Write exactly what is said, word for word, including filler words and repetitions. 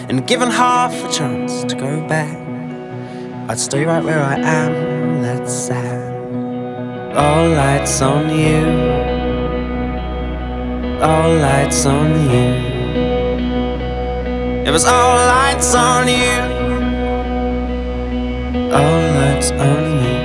and given half a chance to go back, I'd stay right where I am, that's sad. All lights on you, all lights on you. It was all lights on you, all lights on you.